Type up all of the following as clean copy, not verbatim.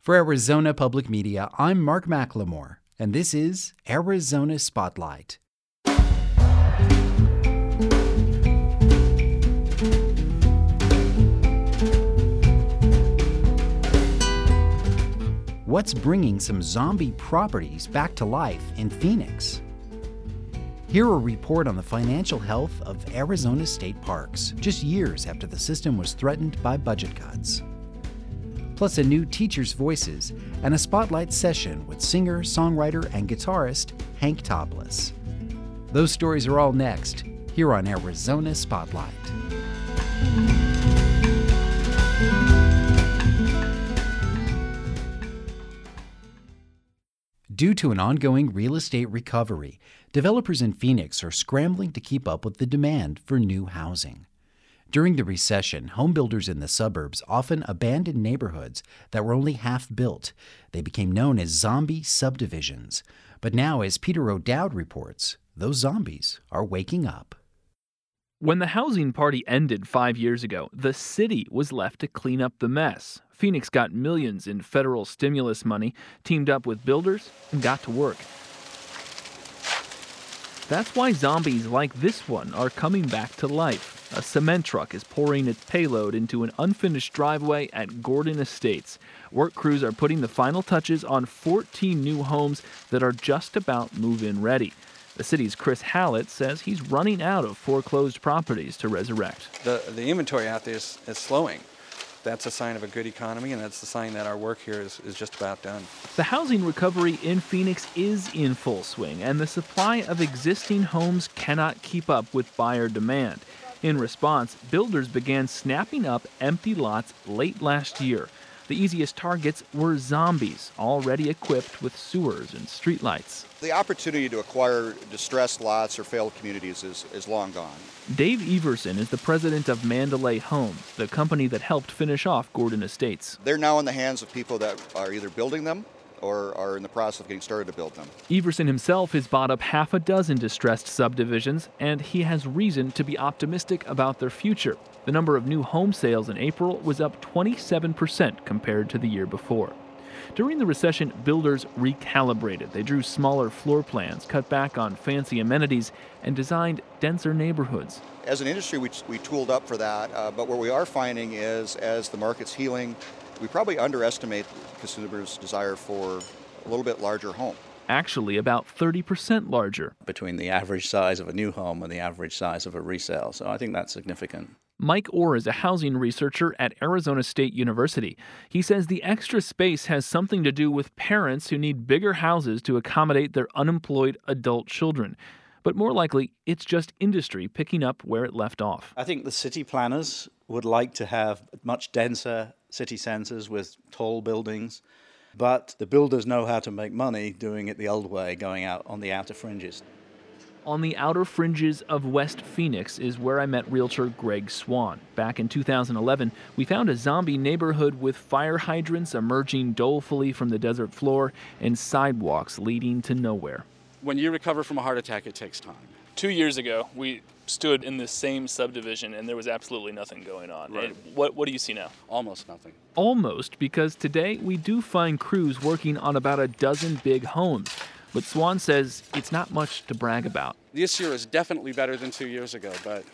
For Arizona Public Media, I'm Mark McLemore, and this is Arizona Spotlight. What's bringing some zombie properties back to life in Phoenix? Here a report on the financial health of Arizona state parks, just years after the system was threatened by budget cuts. Plus a new Teachers' Voices and a spotlight session with singer, songwriter, and guitarist Hank Topless. Those stories are all next, here on Arizona Spotlight. Due to an ongoing real estate recovery, developers in Phoenix are scrambling to keep up with the demand for new housing. During the recession, homebuilders in the suburbs often abandoned neighborhoods that were only half built. They became known as zombie subdivisions. But now, as Peter O'Dowd reports, those zombies are waking up. When the housing party ended 5 years ago, the city was left to clean up the mess. Phoenix got millions in federal stimulus money, teamed up with builders, and got to work. That's why zombies like this one are coming back to life. A cement truck is pouring its payload into an unfinished driveway at Gordon Estates. Work crews are putting the final touches on 14 new homes that are just about move-in ready. The city's Chris Hallett says he's running out of foreclosed properties to resurrect. The inventory out there is slowing. That's a sign of a good economy, and that's the sign that our work here is just about done. The housing recovery in Phoenix is in full swing, and the supply of existing homes cannot keep up with buyer demand. In response, builders began snapping up empty lots late last year. The easiest targets were zombies, already equipped with sewers and streetlights. The opportunity to acquire distressed lots or failed communities is long gone. Dave Everson is the president of Mandalay Homes, the company that helped finish off Gordon Estates. They're now in the hands of people that are either building them or are in the process of getting started to build them. Everson himself has bought up half a dozen distressed subdivisions, and he has reason to be optimistic about their future. The number of new home sales in April was up 27% compared to the year before. During the recession, builders recalibrated. They drew smaller floor plans, cut back on fancy amenities, and designed denser neighborhoods. As an industry, we tooled up for that, but what we are finding is as the market's healing, we probably underestimate consumers' desire for a little bit larger home. Actually, about 30% larger. Between the average size of a new home and the average size of a resale. So I think that's significant. Mike Orr is a housing researcher at Arizona State University. He says the extra space has something to do with parents who need bigger houses to accommodate their unemployed adult children. But more likely, it's just industry picking up where it left off. I think the city planners would like to have much denser city centers with tall buildings, but the builders know how to make money doing it the old way, going out on the outer fringes. On the outer fringes of West Phoenix is where I met realtor Greg Swan. Back in 2011, we found a zombie neighborhood with fire hydrants emerging dolefully from the desert floor and sidewalks leading to nowhere. When you recover from a heart attack, it takes time. 2 years ago, we stood in the same subdivision and there was absolutely nothing going on. Right. What do you see now? Almost nothing. Almost, because today we do find crews working on about a dozen big homes. But Swan says it's not much to brag about. This year is definitely better than 2 years ago, but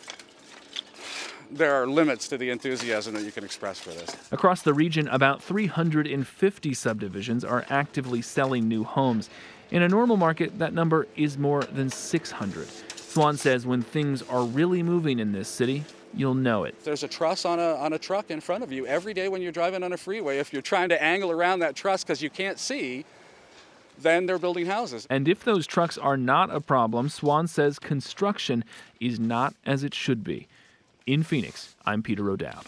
there are limits to the enthusiasm that you can express for this. Across the region, about 350 subdivisions are actively selling new homes. In a normal market, that number is more than 600. Swan says when things are really moving in this city, you'll know it. There's a truss on a truck in front of you every day when you're driving on a freeway. If you're trying to angle around that truss because you can't see, then they're building houses. And if those trucks are not a problem, Swan says construction is not as it should be. In Phoenix, I'm Peter O'Dowd.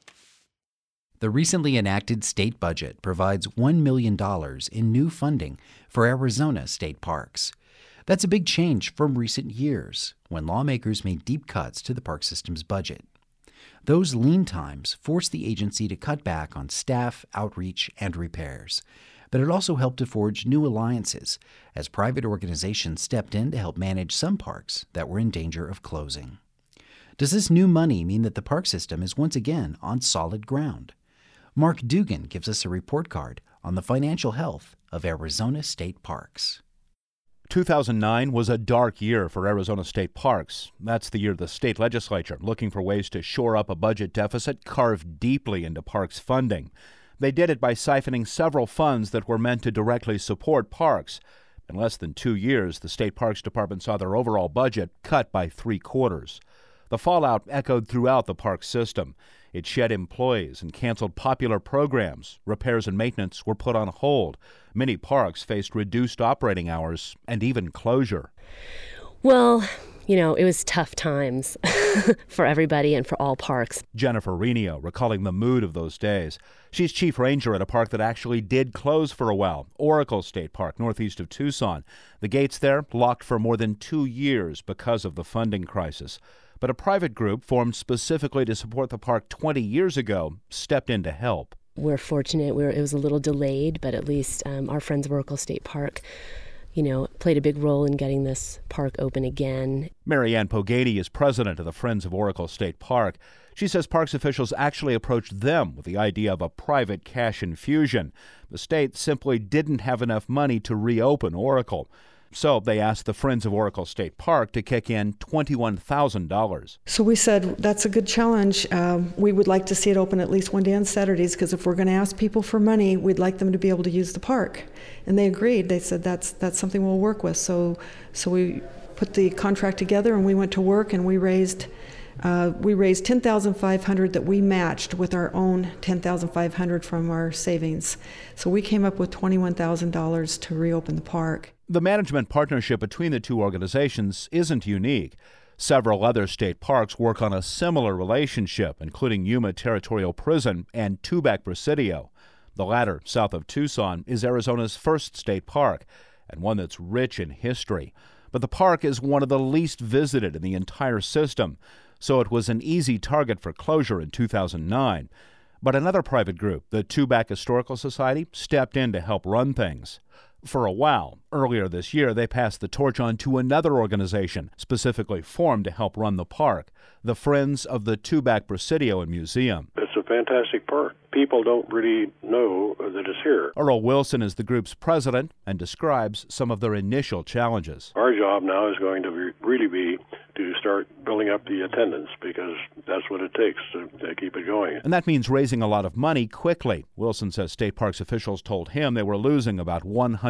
The recently enacted state budget provides $1 million in new funding for Arizona state parks. That's a big change from recent years, when lawmakers made deep cuts to the park system's budget. Those lean times forced the agency to cut back on staff, outreach, and repairs. But it also helped to forge new alliances as private organizations stepped in to help manage some parks that were in danger of closing. Does this new money mean that the park system is once again on solid ground? Mark Dugan gives us a report card on the financial health of Arizona state parks. 2009 was a dark year for Arizona state parks. That's the year the state legislature, looking for ways to shore up a budget deficit, carved deeply into parks funding. They did it by siphoning several funds that were meant to directly support parks. In less than 2 years, the State Parks Department saw their overall budget cut by 3/4. The fallout echoed throughout the park system. It shed employees and canceled popular programs. Repairs and maintenance were put on hold. Many parks faced reduced operating hours and even closure. Well, it was tough times for everybody and for all parks. Jennifer Reno recalling the mood of those days. She's chief ranger at a park that actually did close for a while, Oracle State Park, northeast of Tucson. The gates there locked for more than 2 years because of the funding crisis. But a private group formed specifically to support the park 20 years ago stepped in to help. We're fortunate. It was a little delayed, but at least our friends of Oracle State Park played a big role in getting this park open again. Marianne Pogady is president of the Friends of Oracle State Park. She says parks officials actually approached them with the idea of a private cash infusion. The state simply didn't have enough money to reopen Oracle. So they asked the Friends of Oracle State Park to kick in $21,000. So we said, that's a good challenge. We would like to see it open at least one day on Saturdays, because if we're going to ask people for money, we'd like them to be able to use the park. And they agreed. They said, that's something we'll work with. So we put the contract together and we went to work, and we raised $10,500 that we matched with our own $10,500 from our savings. So we came up with $21,000 to reopen the park. The management partnership between the two organizations isn't unique. Several other state parks work on a similar relationship, including Yuma Territorial Prison and Tubac-Presidio. The latter, south of Tucson, is Arizona's first state park, and one that's rich in history. But the park is one of the least visited in the entire system, so it was an easy target for closure in 2009. But another private group, the Tubac Historical Society, stepped in to help run things. For a while, earlier this year, they passed the torch on to another organization specifically formed to help run the park, the Friends of the Tubac-Presidio and Museum. It's a fantastic park. People don't really know that it's here. Earl Wilson is the group's president and describes some of their initial challenges. Our job now is going to really be to start building up the attendance, because that's what it takes to keep it going. And that means raising a lot of money quickly. Wilson says state parks officials told him they were losing about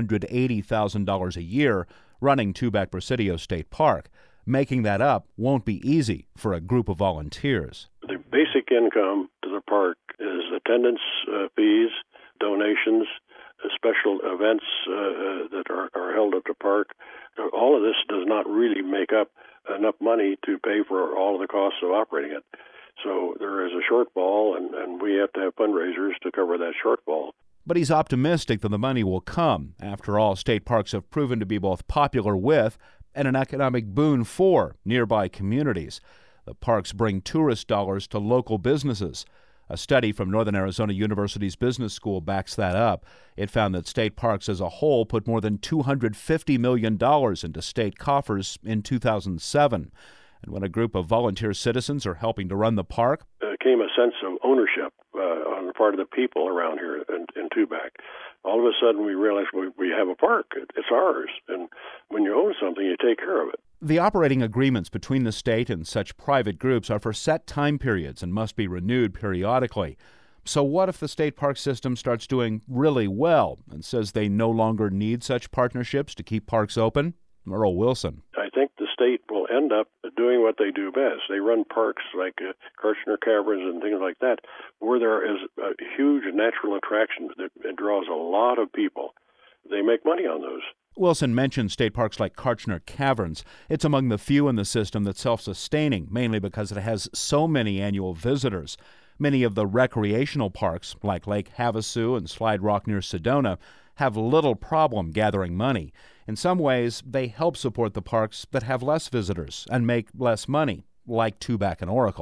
$180,000 a year running Tubac-Presidio State Park. Making that up won't be easy for a group of volunteers. The basic income to the park is attendance fees, donations, special events that are held at the park. All of this does not really make up enough money to pay for all of the costs of operating it. So there is a shortfall, and we have to have fundraisers to cover that shortfall. But he's optimistic that the money will come. After all, state parks have proven to be both popular with and an economic boon for nearby communities. The parks bring tourist dollars to local businesses. A study from Northern Arizona University's Business School backs that up. It found that state parks as a whole put more than $250 million into state coffers in 2007. And when a group of volunteer citizens are helping to run the park, came a sense of ownership on the part of the people around here in Tubac. All of a sudden we realized we have a park. It's ours. And when you own something, you take care of it. The operating agreements between the state and such private groups are for set time periods and must be renewed periodically. So what if the state park system starts doing really well and says they no longer need such partnerships to keep parks open? Earl Wilson. I think the state will end up doing what they do best. They run parks like Kartchner Caverns and things like that, where there is a huge natural attraction that draws a lot of people. They make money on those. Wilson mentioned state parks like Kartchner Caverns. It's among the few in the system that's self-sustaining, mainly because it has so many annual visitors. Many of the recreational parks, like Lake Havasu and Slide Rock near Sedona, have little problem gathering money. In some ways, they help support the parks that have less visitors and make less money, like Tubac and Oracle.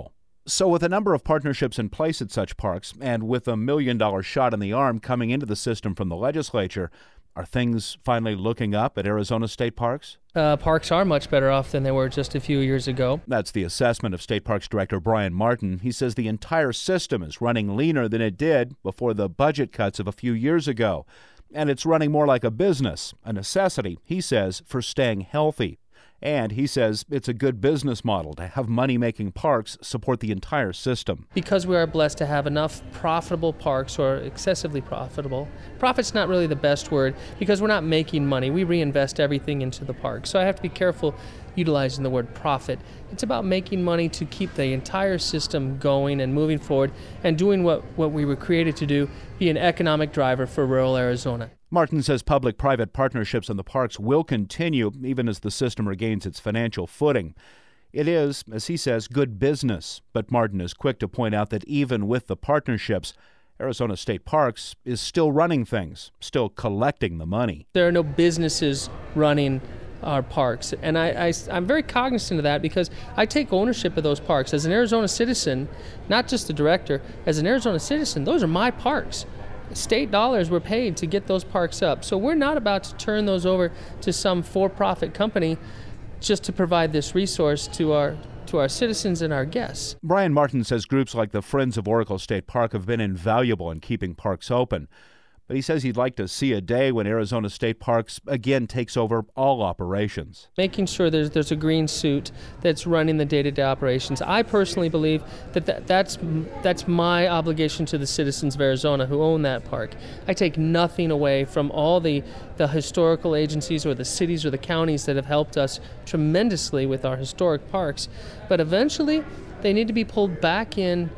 So with a number of partnerships in place at such parks, and with $1 million shot in the arm coming into the system from the legislature, are things finally looking up at Arizona State Parks? Parks are much better off than they were just a few years ago. That's the assessment of State Parks Director Brian Martin. He says the entire system is running leaner than it did before the budget cuts of a few years ago. And it's running more like a business, a necessity, he says, for staying healthy. And he says it's a good business model to have money-making parks support the entire system. Because we are blessed to have enough profitable parks, or excessively profitable. Profit's not really the best word, because we're not making money. We reinvest everything into the park. So I have to be careful utilizing the word profit. It's about making money to keep the entire system going and moving forward and doing what we were created to do, be an economic driver for rural Arizona. Martin says public-private partnerships in the parks will continue even as the system regains its financial footing. It is, as he says, good business, but Martin is quick to point out that even with the partnerships, Arizona State Parks is still running things, still collecting the money. There are no businesses running our parks, and I'm very cognizant of that because I take ownership of those parks. As an Arizona citizen, not just the director, as an Arizona citizen, those are my parks. State dollars were paid to get those parks up. So we're not about to turn those over to some for-profit company just to provide this resource to our citizens and our guests. Brian Martin says groups like the Friends of Oracle State Park have been invaluable in keeping parks open. But he says he'd like to see a day when Arizona State Parks again takes over all operations. Making sure there's a green suit that's running the day-to-day operations. I personally believe that's my obligation to the citizens of Arizona who own that park. I take nothing away from all the historical agencies or the cities or the counties that have helped us tremendously with our historic parks. But eventually, they need to be pulled back in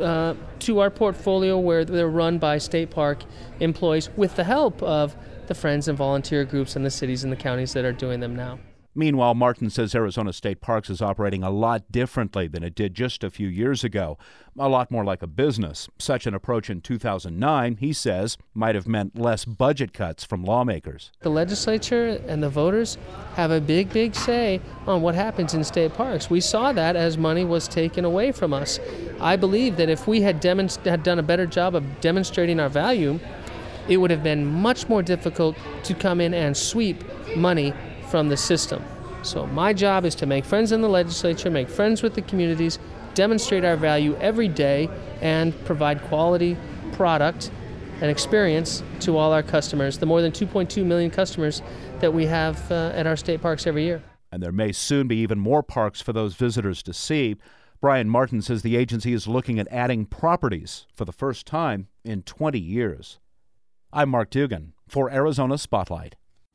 to our portfolio where they're run by state park employees with the help of the friends and volunteer groups in the cities and the counties that are doing them now. Meanwhile, Martin says Arizona State Parks is operating a lot differently than it did just a few years ago, a lot more like a business. Such an approach in 2009, he says, might have meant less budget cuts from lawmakers. The legislature and the voters have a big say on what happens in state parks. We saw that as money was taken away from us. I believe that if we had done a better job of demonstrating our value, it would have been much more difficult to come in and sweep money from the system. So my job is to make friends in the legislature, make friends with the communities, demonstrate our value every day, and provide quality product and experience to all our customers, the more than 2.2 million customers that we have at our state parks every year. And there may soon be even more parks for those visitors to see. Brian Martin says the agency is looking at adding properties for the first time in 20 years. I'm Mark Dugan for Arizona Spotlight.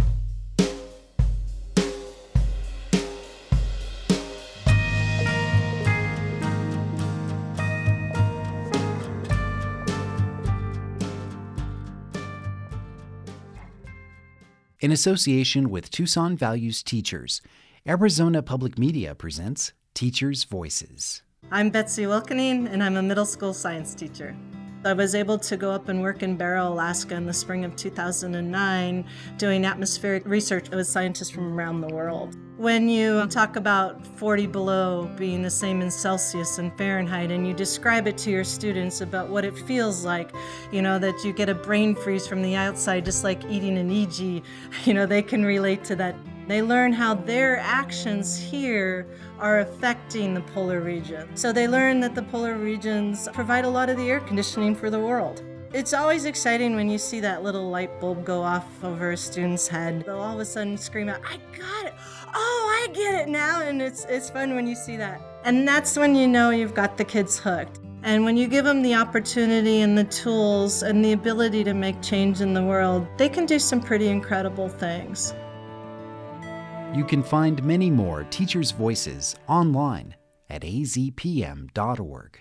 In association with Tucson Values Teachers, Arizona Public Media presents Teachers' Voices. I'm Betsy Wilkening, and I'm a middle school science teacher. I was able to go up and work in Barrow, Alaska in the spring of 2009 doing atmospheric research with scientists from around the world. When you talk about 40 below being the same in Celsius and Fahrenheit, and you describe it to your students about what it feels like, that you get a brain freeze from the outside, just like eating an EG, they can relate to that. They learn how their actions here are affecting the polar region. So they learn that the polar regions provide a lot of the air conditioning for the world. It's always exciting when you see that little light bulb go off over a student's head. They'll all of a sudden scream out, "I got it! Oh, I get it now!" And it's fun when you see that. And that's when you know you've got the kids hooked. And when you give them the opportunity and the tools and the ability to make change in the world, they can do some pretty incredible things. You can find many more Teachers' Voices online at azpm.org.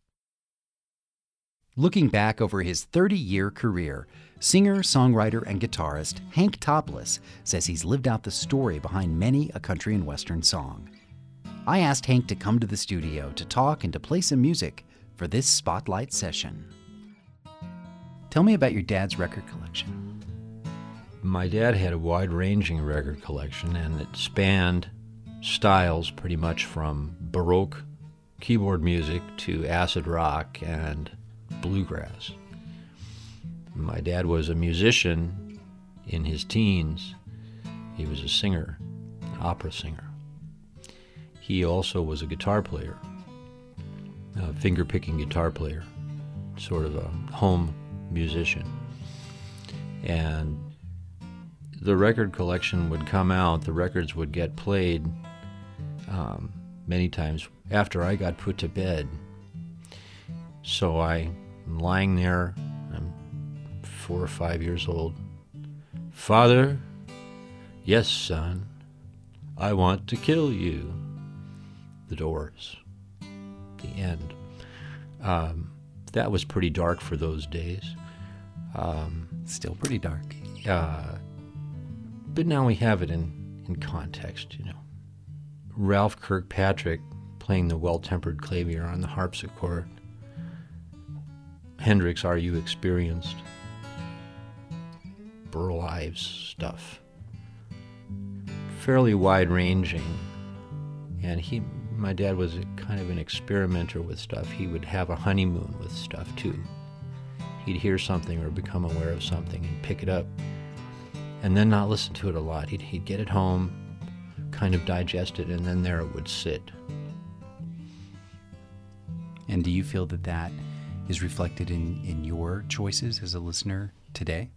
Looking back over his 30-year career, singer, songwriter, and guitarist Hank Topless says he's lived out the story behind many a country and western song. I asked Hank to come to the studio to talk and to play some music for this Spotlight session. Tell me about your dad's record collection. My dad had a wide-ranging record collection, and it spanned styles pretty much from Baroque keyboard music to acid rock and bluegrass. My dad was a musician in his teens. He was a singer, an opera singer. He also was a guitar player, a finger-picking guitar player, sort of a home musician. And the record collection would come out, the records would get played many times after I got put to bed. So I'm lying there, I'm 4 or 5 years old. Father, yes, son, I want to kill you. The Doors. The end. That was pretty dark for those days. Still pretty dark. But now we have it in context, you know. Ralph Kirkpatrick playing the Well-Tempered Clavier on the harpsichord. Hendrix, Are You Experienced? Burl Ives stuff. Fairly wide-ranging. And my dad was kind of an experimenter with stuff. He would have a honeymoon with stuff, too. He'd hear something or become aware of something and pick it up and then not listen to it a lot. He'd get it home, kind of digest it, and then there it would sit. And do you feel that that is reflected in your choices as a listener today?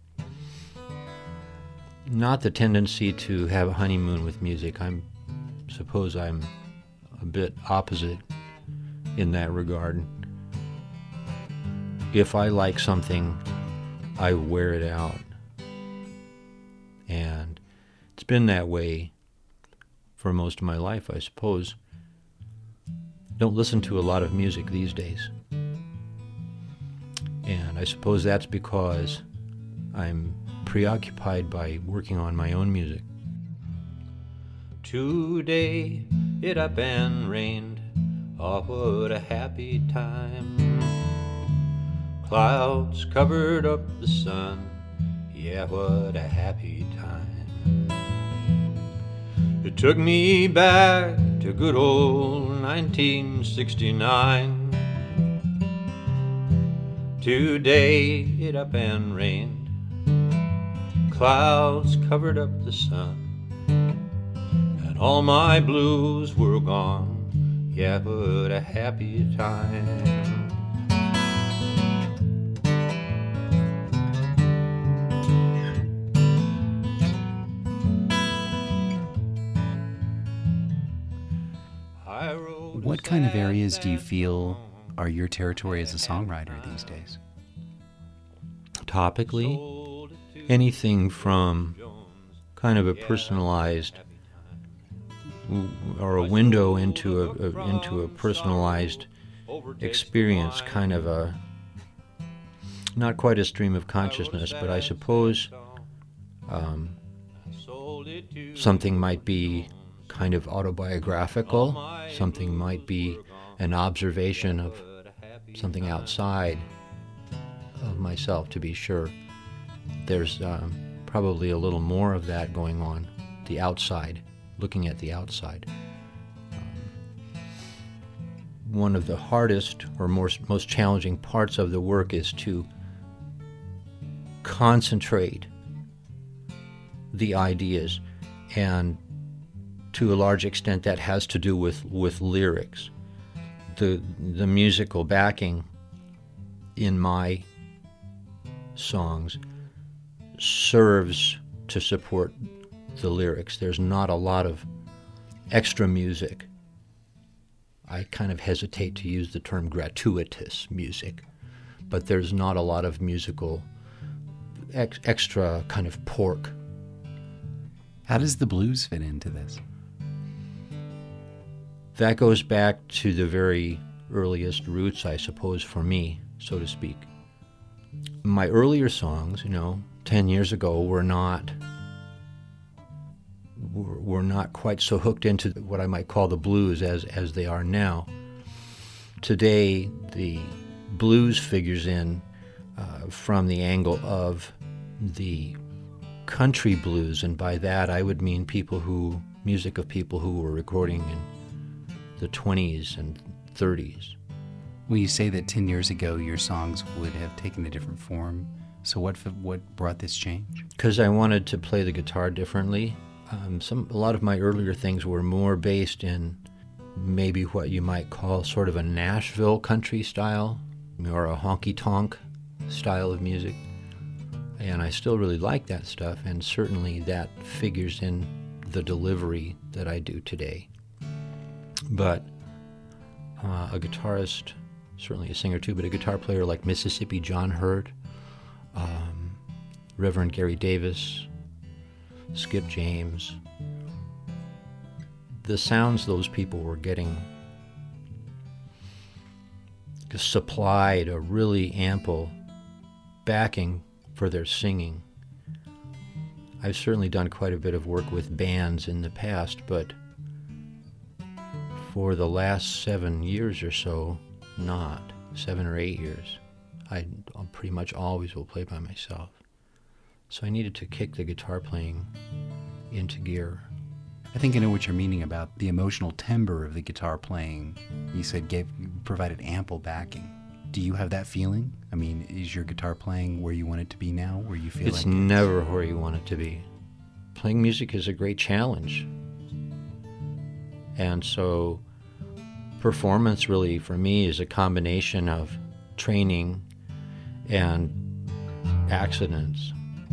Not the tendency to have a honeymoon with music. I suppose I'm a bit opposite in that regard. If I like something, I wear it out. And it's been that way for most of my life, I suppose. Don't listen to a lot of music these days. And I suppose that's because I'm preoccupied by working on my own music. Today it up and rained, oh what a happy time. Clouds covered up the sun, yeah what a happy time. It took me back to good old 1969. Today it up and rained, clouds covered up the sun, and all my blues were gone, yeah what a happy time. What kind of areas do you feel are your territory as a songwriter these days? Topically, anything from kind of a personalized or a window into a personalized experience, kind of a not quite a stream of consciousness, but I suppose something might be kind of autobiographical, something might be an observation of something outside of myself, to be sure. There's probably a little more of that going on, the outside, looking at the outside. One of the hardest or most challenging parts of the work is to concentrate the ideas, and to a large extent that has to do with lyrics. The musical backing in my songs serves to support the lyrics. There's not a lot of extra music. I kind of hesitate to use the term gratuitous music, but there's not a lot of musical extra kind of pork. How does the blues fit into this? That goes back to the very earliest roots, I suppose, for me, so to speak. My earlier songs, 10 years ago, were not quite so hooked into what I might call the blues as they are now. Today, the blues figures in from the angle of the country blues, and by that I would mean music of people who were recording in the 20s and 30s. Well, you say that 10 years ago your songs would have taken a different form. So what brought this change? Because I wanted to play the guitar differently. A lot of my earlier things were more based in maybe what you might call sort of a Nashville country style, or a honky-tonk style of music. And I still really like that stuff, and certainly that figures in the delivery that I do today. But a guitarist, certainly a singer too, but a guitar player like Mississippi John Hurt, Reverend Gary Davis, Skip James, the sounds those people were getting supplied a really ample backing for their singing. I've certainly done quite a bit of work with bands in the past, but for the last 7 years or so, not 7 or 8 years. I pretty much always will play by myself. So I needed to kick the guitar playing into gear. I think I know what you're meaning about the emotional timbre of the guitar playing. You said provided ample backing. Do you have that feeling? I mean, is your guitar playing where you want it to be now, where you feel it's like never where you want it to be. Playing music is a great challenge. And so performance really for me is a combination of training and accidents.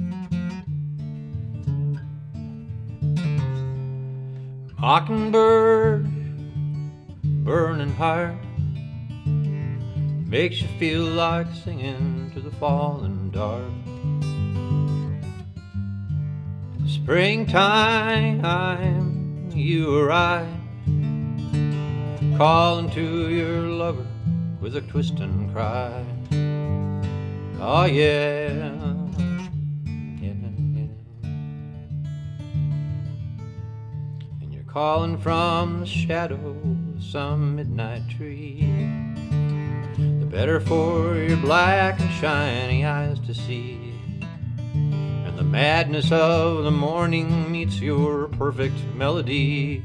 Mockingbird, burning heart, makes you feel like singing to the fallen dark. Springtime, you arrive, calling to your lover with a twist and cry. Oh yeah, yeah, yeah. And you're calling from the shadow of some midnight tree, the better for your black and shiny eyes to see. And the madness of the morning meets your perfect melody.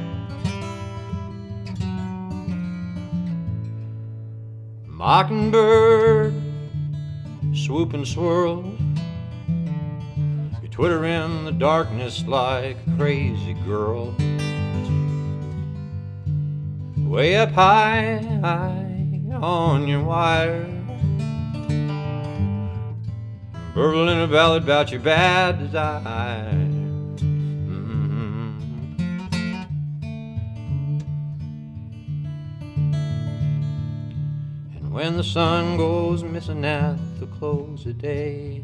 Mockingbird, swoop and swirl, you twitter in the darkness like a crazy girl. Way up high on your wire, burbling a ballad about your bad desire. When the sun goes missing at the close of day,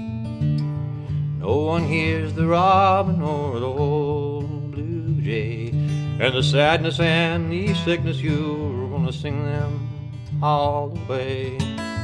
no one hears the robin or the old blue jay. And the sadness and the sickness, you're gonna sing them all the way.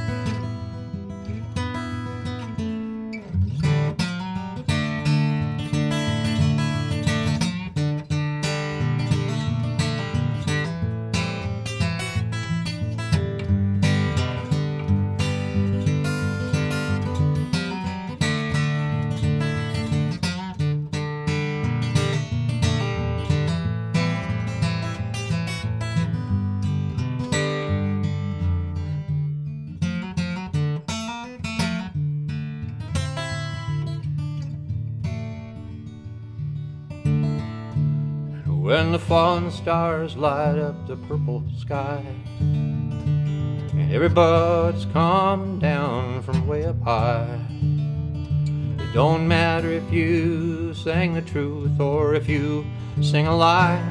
When the fallen stars light up the purple sky, and everybody's coming down from way up high, it don't matter if you sang the truth or if you sing a lie.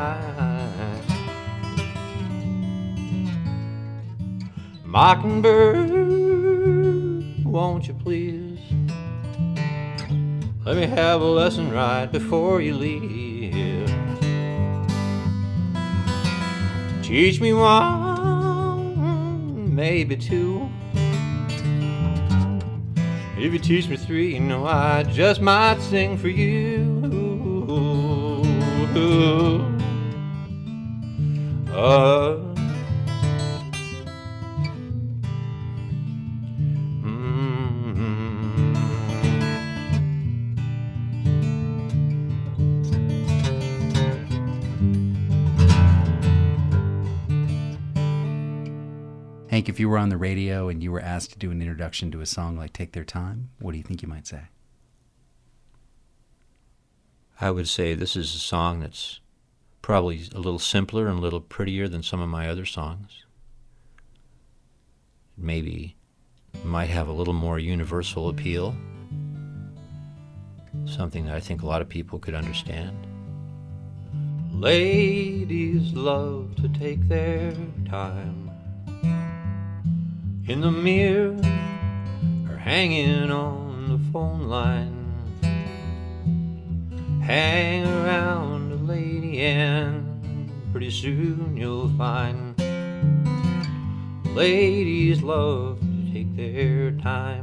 Mockingbird, won't you please let me have a lesson right before you leave. Teach me one, maybe two. If you teach me three, you know I just might sing for you. Hank, if you were on the radio and you were asked to do an introduction to a song like Take Their Time, what do you think you might say? I would say this is a song that's probably a little simpler and a little prettier than some of my other songs. Maybe might have a little more universal appeal, something that I think a lot of people could understand. Ladies love to take their time in the mirror or hanging on the phone line. Hang around a lady and pretty soon you'll find ladies love to take their time.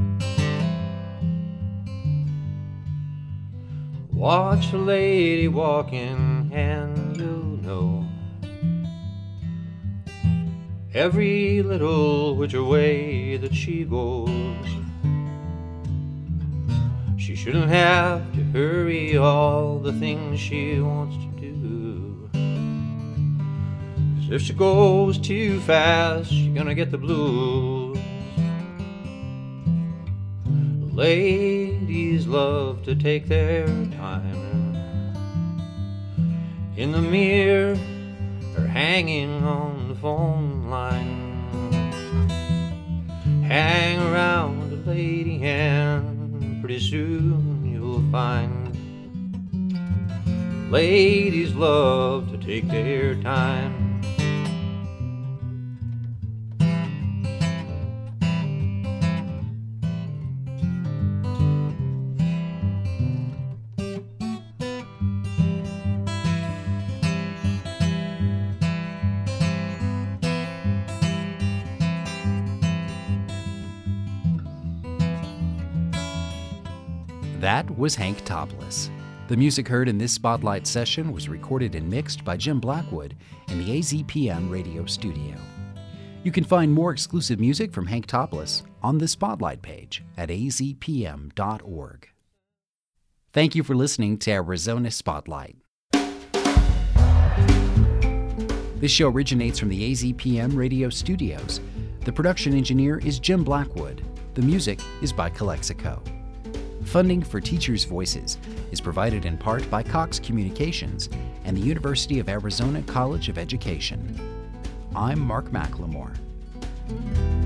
Watch a lady walking and you'll know every little which way that she goes. She shouldn't have to hurry all the things she wants to do, 'cause if she goes too fast, she's gonna get the blues. Ladies love to take their time in the mirror or hanging on the phone line. Hang around a lady and pretty soon you'll find ladies love to take their time. That was Hank Topless. The music heard in this Spotlight session was recorded and mixed by Jim Blackwood in the AZPM radio studio. You can find more exclusive music from Hank Topless on the Spotlight page at azpm.org. Thank you for listening to Arizona Spotlight. This show originates from the AZPM radio studios. The production engineer is Jim Blackwood. The music is by Calexico. Funding for Teachers' Voices is provided in part by Cox Communications and the University of Arizona College of Education. I'm Mark McLemore.